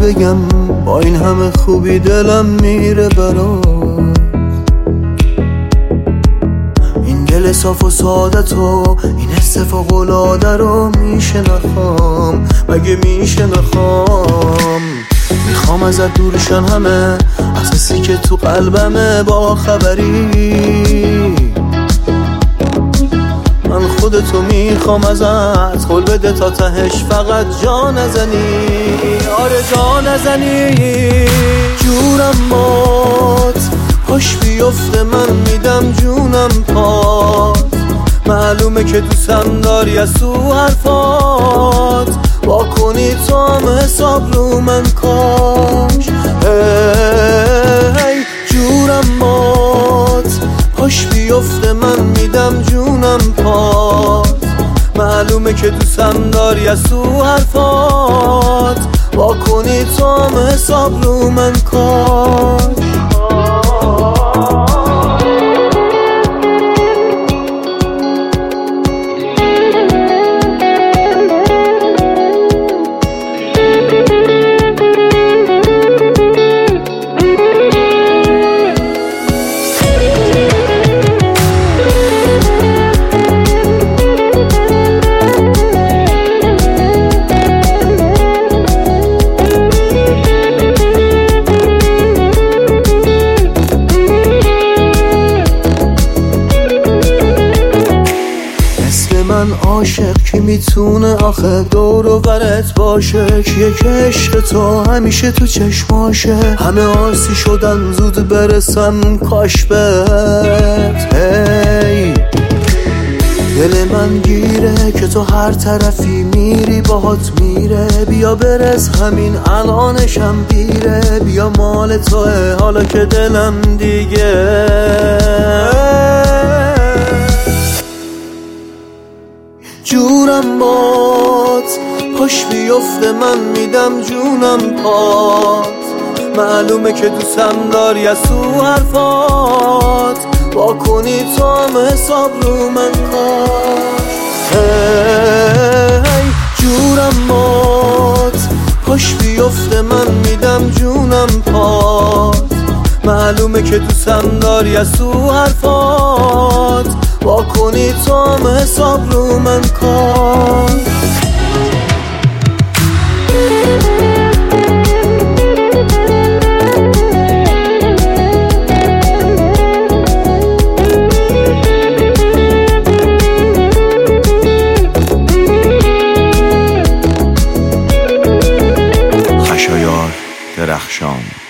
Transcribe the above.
بگم با این همه خوبی دلم میره برات. این دل صاف و ساده تو، این حس فوق‌العاده رو میشه نخوام، مگه میشه نخوام؟ میخوام ازت دورشن همه احساسی که تو قلبمه، با خبری من خودتو میخوام ازت قول بده تا تهش فقط جا نزنی، آره جا نزنی. جورم بات پاش بیفته من میدم جونم پات، معلومه که دوستم داری از تو حرفات، با کنی تو هم حساب رو من کاش. هی جورم بات پاش بیفته من میدم جونم پات، معلومه که دوستم داری از تو حرفات، با کنی تو هم حساب رو من کاش. من عاشق کی میتونه آخه دور و برت باشه، کیه که عشق تو همیشه تو چشماشه، همه آسی شدن زود برسم کاش بهت. هی دل من گیره که تو هر طرفی میری باهات میره، بیا برس همین الانشم دیره، بیا مال توه حالا که دلم دیگه. جورم بات پاش بیفته من میدم جونم پات، معلومه که دوستم داری از تو حرفات، با کنی تو هم حساب رو من کاش. هی جورم بات پاش بیفته من میدم جونم پات، معلومه که دوستم داری از تو حرفات، با کنی تو هم حساب رو من کاش. خشایار درخشان.